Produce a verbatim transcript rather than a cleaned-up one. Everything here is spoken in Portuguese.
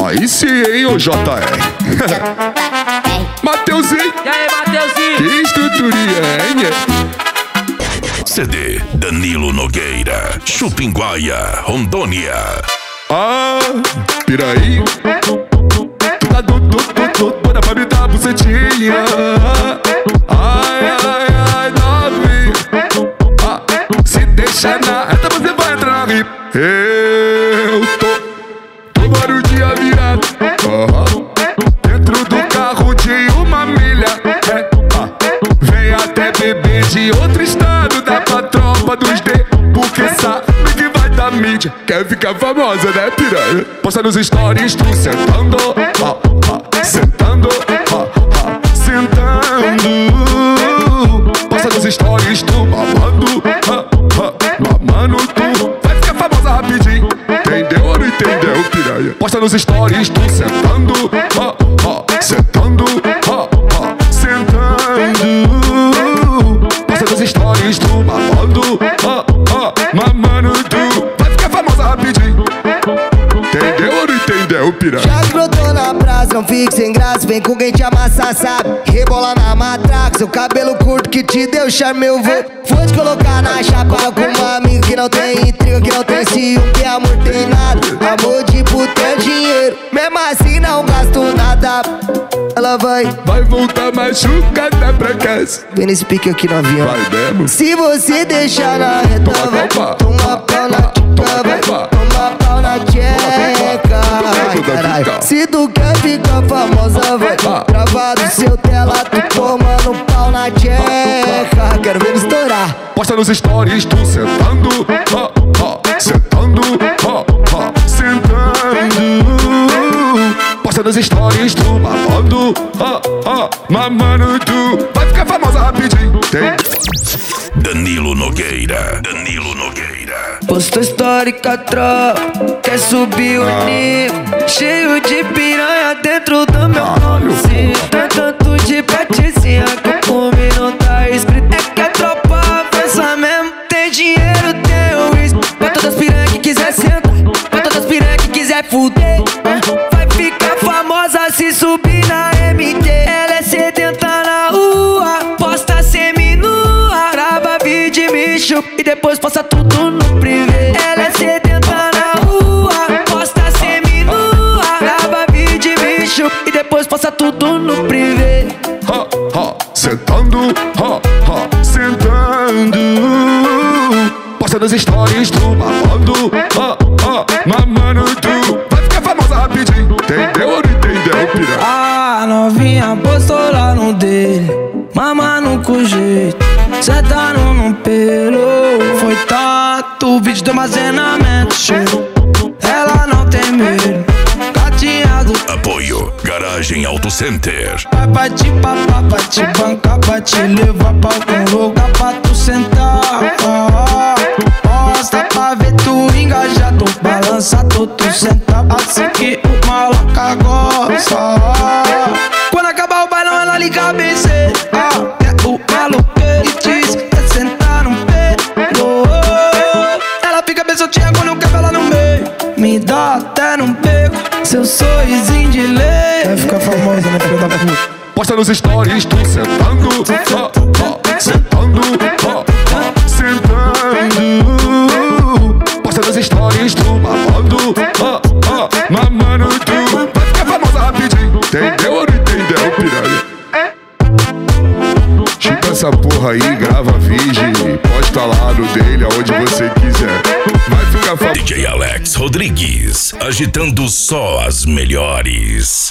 Aí sim, hein, ô J R. Mateuzinho. E aí, Mateuzinho? Que estruturinha, hein? C D Danilo Nogueira, Chupinguaia, Rondônia. Ah, piraí. Tu tá do, do, do, do, toda pra me dar bucetinha. Ai, ai, ai, novinha. Ah, se deixar na reta, você vai entrar na rir. Eu tô, tô vários dias virado. Uhum. Dentro do carro de uma milha. É, ah. Vem até bebê de outro estado, dá pra tropa dos D. Porque sabe que vai dar mídia. Quer ficar famosa, né, piranha? Posta nos stories, tu sentando, ah, ah, sentando, ah, ah, sentando. Posta nos stories, tu mamando, ah, ah, mamando tu. Vai ficar famosa rapidinho. Entendeu ou não entendeu, piranha? Posta nos stories, tu sentando, ah, ah, sentando, ah, ah, sentando. Posta nos stories, tu mamando, ah, ah, mamando tu. Vai ficar famosa rapidinho. Entendeu ou não entendeu, piranha? Já brotou na praça, não fique sem graça. Vem com quem te amassa, sabe? Rebola na matraca. Seu cabelo curto que te deu charme, eu vou Vou te colocar na chapa com uma amiga que não tem intriga, que não tem ciúme, que amor tem nada. Amor tipo ter dinheiro, mesmo assim não gasto nada. Ela vai, vai voltar machucada pra casa. vem nesse pique aqui no avião. Vai mesmo? Se você deixar na reta, vai tomar pau na tcheca, vai tomar pau na tcheca. Ai, caralho. Se tu quer ficar famosa, vai gravar do seu tela, tu tomando pau na tcheca. Quero ver ele estourar. Posta nos stories, tu sentando, ah, ah, sentando, ah, ah, sentando. Posta nos stories, tu mamando, ah, ah, mamando tu. Vai ficar famosa rapidinho. Tem. Danilo Nogueira, Danilo Nogueira. Postou histórica, tropa, quer subir o nível. Cheio de piranha dentro do meu nome. Tá tanto de patizinha que eu comi, não tá escrito. É que a tropa pensa mesmo. Tem dinheiro, tem o risco. Pra todas as piranha que quiser sentar, pra todas as piranha que quiser fuder. Vai ficar famosa se subir na M T. Ela é sedenta na rua, posta semi-nua, grava vídeo e me chupa e depois posta tudo no privê. Ela é sedenta na rua, posta semi-nua, grava vídeo e me chupa e depois posta tudo no privê. Ha, ha, sentando, ha, ha, sentando. Posta nos stories, tu mamando, ha, ha, mamando tu. Vai ficar famosa rapidinho. Entendeu ou não entendeu, piranha? A novinha postou lá no dele, mamando com jeito, sentando no pelo. Foi tanto vídeo do armazenamento cheio, ela não tem medo, gatinha do Apoio Garagem Auto Center. Vai pra te papar, pra te bancar, pra te levar pra algum lugar pra tu sentar. Posta pra ver tu engajado, balança tu, tu senta assim que o maloca gosta. Quando acabar o bailão ela liga a B C, ah, é o maloqueiro e diz que quer sentar no pelo. Ela fica bem soltinha quando eu quebro ela no meio, me dá até no beco, seu sorrisinho de lei. Vai ficar famosa, né, filha da puta? Posta nos stories, tu sentando, ah, ah, sentando, ah, ah, sentando. Posta nos stories, tu mamando, ah, ah, mamando tu. Vai ficar famosa rapidinho. Entendeu ou não entendeu, piranha? Chupa essa porra aí, grava vídeo, posta lá no dele, aonde você quiser. Vai ficar famosa. D J Alex Rodrigues, agitando só as melhores.